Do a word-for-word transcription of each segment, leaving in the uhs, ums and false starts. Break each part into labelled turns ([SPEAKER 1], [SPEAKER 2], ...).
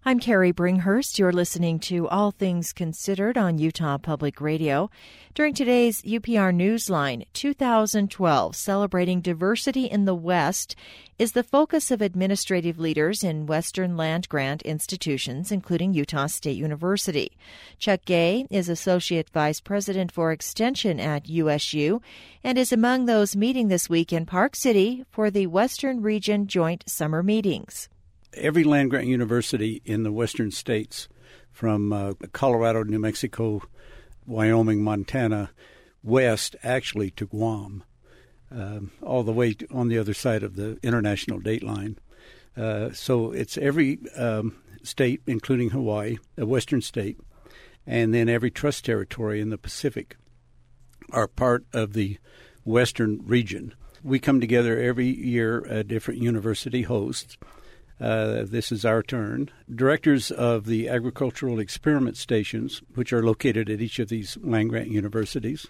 [SPEAKER 1] I'm Carrie Bringhurst. You're listening to All Things Considered on Utah Public Radio. During today's U P R Newsline, two thousand twelve, Celebrating Diversity in the West, is the focus of administrative leaders in Western land-grant institutions, including Utah State University. Chuck Gay is Associate Vice President for Extension at U S U and is among those meeting this week in Park City for the Western Region Joint Summer Meetings.
[SPEAKER 2] Every land-grant university in the western states, from uh, Colorado, New Mexico, Wyoming, Montana, west actually to Guam, um, all the way to, on the other side of the international date line. Uh, so it's every um, state, including Hawaii, a western state, and then every trust territory in the Pacific are part of the western region. We come together every year at different university hosts. Uh, this is our turn. Directors of the agricultural experiment stations, which are located at each of these land-grant universities,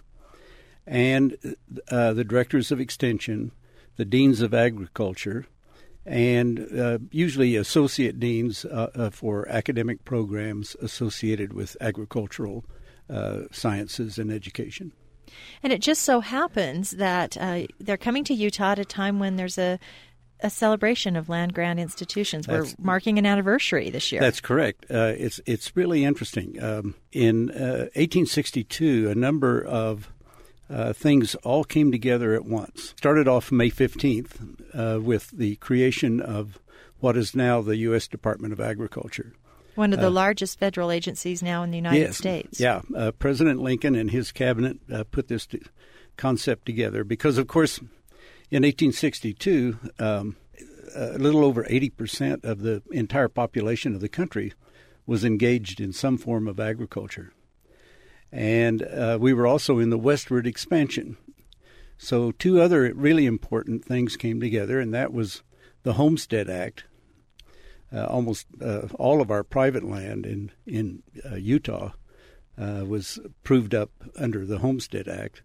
[SPEAKER 2] and uh, the directors of extension, the deans of agriculture, and uh, usually associate deans uh, uh, for academic programs associated with agricultural uh, sciences and education.
[SPEAKER 1] And it just so happens that uh, they're coming to Utah at a time when there's a a celebration of land-grant institutions. We're that's, marking an anniversary this year.
[SPEAKER 2] That's correct. Uh, it's it's really interesting. Um, in uh, eighteen sixty-two, a number of uh, things all came together at once. Started off May fifteenth uh, with the creation of what is now the U S Department of Agriculture.
[SPEAKER 1] One of the
[SPEAKER 2] uh,
[SPEAKER 1] largest federal agencies now in the United
[SPEAKER 2] yes,
[SPEAKER 1] States.
[SPEAKER 2] Yeah. Uh, President Lincoln and his cabinet uh, put this to, concept together because, of course, in eighteen sixty-two, um, a little over eighty percent of the entire population of the country was engaged in some form of agriculture. And uh, we were also in the westward expansion. So two other really important things came together, and that was the Homestead Act. Uh, almost uh, all of our private land in, in uh, Utah uh, was proved up under the Homestead Act.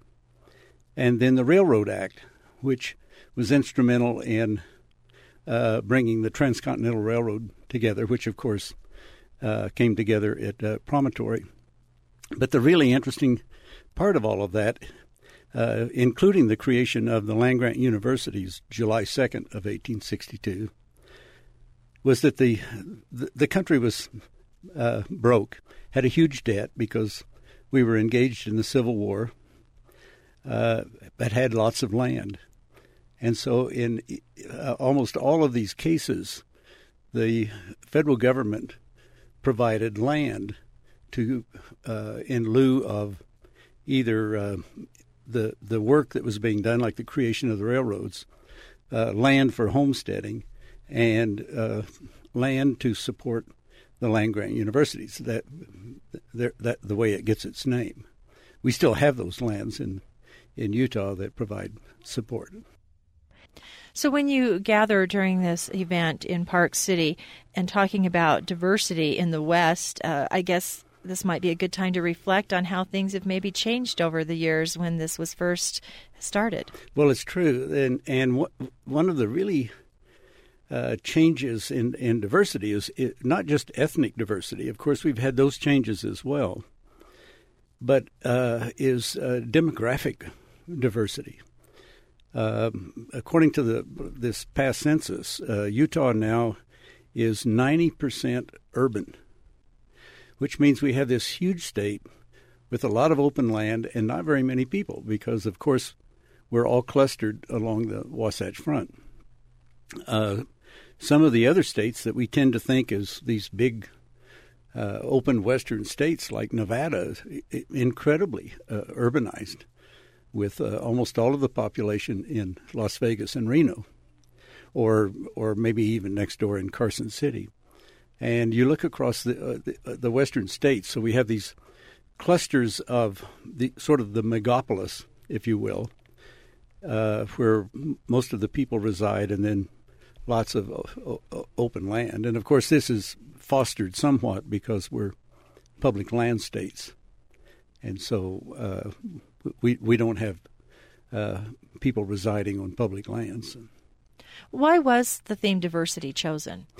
[SPEAKER 2] And then the Railroad Act, which was instrumental in uh, bringing the Transcontinental Railroad together, which, of course, uh, came together at uh, Promontory. But the really interesting part of all of that, uh, including the creation of the land-grant universities July second of eighteen sixty-two, was that the the, the country was uh, broke, had a huge debt because we were engaged in the Civil War, uh, but had lots of land. And so in uh, almost all of these cases, the federal government provided land to uh, in lieu of either uh, the the work that was being done, like the creation of the railroads, uh, land for homesteading, and uh, land to support the land-grant universities. That, that the way it gets its name. We still have those lands in in Utah that provide support.
[SPEAKER 1] So when you gather during this event in Park City and talking about diversity in the West, uh, I guess this might be a good time to reflect on how things have maybe changed over the years when this was first started.
[SPEAKER 2] Well, it's true. And, and what, one of the really uh, changes in, in diversity is it, not just ethnic diversity. Of course, we've had those changes as well, but uh, is uh, demographic diversity. Uh, according to the this past census, uh, Utah now is ninety percent urban, which means we have this huge state with a lot of open land and not very many people because, of course, we're all clustered along the Wasatch Front. Uh, some of the other states that we tend to think as these big uh, open western states like Nevada, incredibly uh, urbanized, with uh, almost all of the population in Las Vegas and Reno, or or maybe even next door in Carson City. And you look across the uh, the, uh, the western states, so we have these clusters of the sort of the megapolis, if you will, uh, where most of the people reside, and then lots of uh, open land. And, of course, this is fostered somewhat because we're public land states. And so uh, we we don't have uh, people residing on public lands.
[SPEAKER 1] Why was the theme diversity chosen?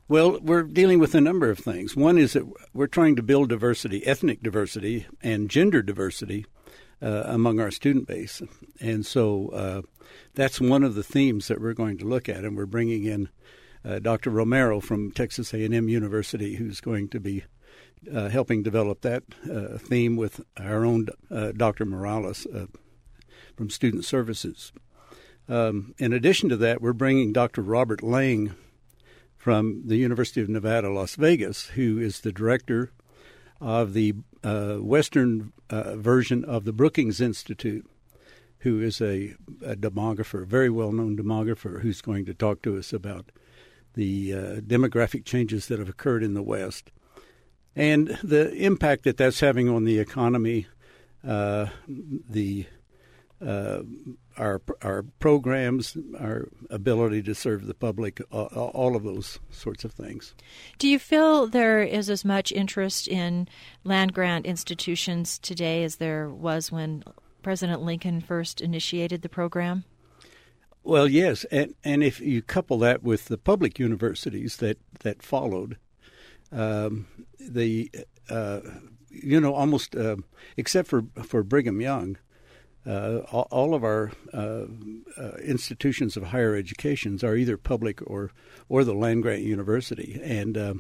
[SPEAKER 2] Well, we're dealing with a number of things. One is that we're trying to build diversity, ethnic diversity, and gender diversity uh, among our student base. And so uh, that's one of the themes that we're going to look at. And we're bringing in uh, Doctor Romero from Texas A and M University, who's going to be uh, helping develop that uh, theme with our own uh, Doctor Morales uh, from Student Services. Um, in addition to that, we're bringing Doctor Robert Lang from the University of Nevada, Las Vegas, who is the director of the uh, Western uh, version of the Brookings Institute, who is a, a demographer, very well-known demographer, who's going to talk to us about the uh, demographic changes that have occurred in the West and the impact that that's having on the economy, uh, the uh, our our programs, our ability to serve the public, uh, all of those sorts of things.
[SPEAKER 1] Do you feel there is as much interest in land-grant institutions today as there was when President Lincoln first initiated the program?
[SPEAKER 2] Well, yes, and, and if you couple that with the public universities that, that followed, um, the uh, you know, almost, uh, except for, for Brigham Young, Uh, all, all of our uh, uh, institutions of higher educations are either public or, or the land-grant university, and um,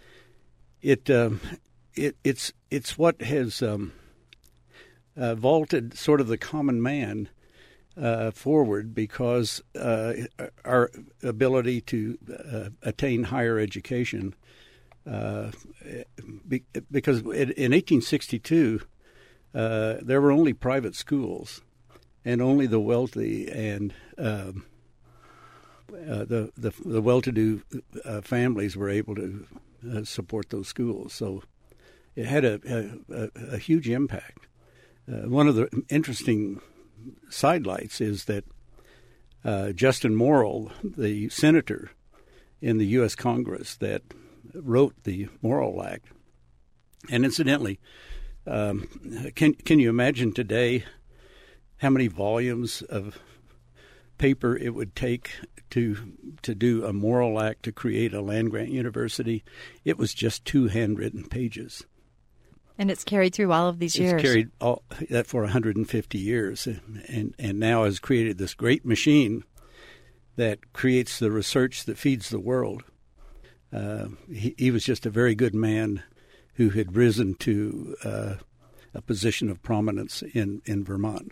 [SPEAKER 2] it um, it it's it's what has um, uh, vaulted sort of the common man uh, forward, because uh, our ability to uh, attain higher education, uh, be, because in, in eighteen sixty-two. Uh, there were only private schools, and only the wealthy and um, uh, the, the the well-to-do uh, families were able to uh, support those schools. So it had a a, a huge impact. Uh, one of the interesting sidelights is that uh, Justin Morrill, the senator in the U S Congress that wrote the Morrill Act, and incidentally. Um, can can you imagine today how many volumes of paper it would take to to do a Morrill Act to create a land-grant university? It was just two handwritten pages.
[SPEAKER 1] And it's carried through all of these
[SPEAKER 2] it's
[SPEAKER 1] years.
[SPEAKER 2] It's carried all, that for one hundred fifty years, and, and, and now has created this great machine that creates the research that feeds the world. Uh, he, he was just a very good man who had risen to uh, a position of prominence in, in Vermont.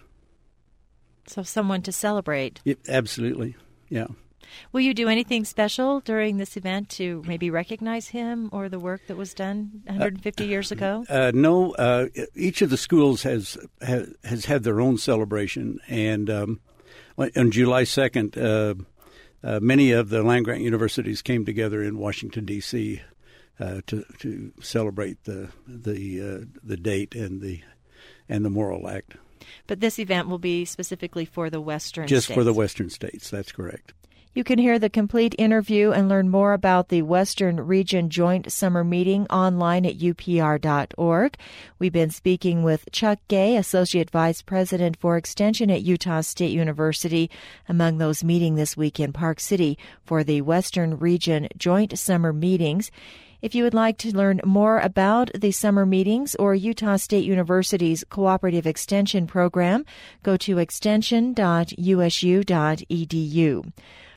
[SPEAKER 1] So someone to celebrate.
[SPEAKER 2] It, absolutely, yeah.
[SPEAKER 1] Will you do anything special during this event to maybe recognize him or the work that was done one hundred fifty uh, years ago?
[SPEAKER 2] Uh, no, uh, each of the schools has, has has had their own celebration, and um, on July second, uh, uh, many of the land-grant universities came together in Washington, D C, Uh, to to celebrate the the uh, the date and the and the Morrill Act.
[SPEAKER 1] But this event will be specifically for the Western
[SPEAKER 2] Just
[SPEAKER 1] states.
[SPEAKER 2] for the Western states, that's correct.
[SPEAKER 1] You can hear the complete interview and learn more about the Western Region Joint Summer Meeting online at U P R dot org. We've been speaking with Chuck Gay, Associate Vice President for Extension at Utah State University, among those meeting this week in Park City for the Western Region Joint Summer Meetings. If you would like to learn more about the summer meetings or Utah State University's Cooperative Extension Program, go to extension dot U S U dot E D U.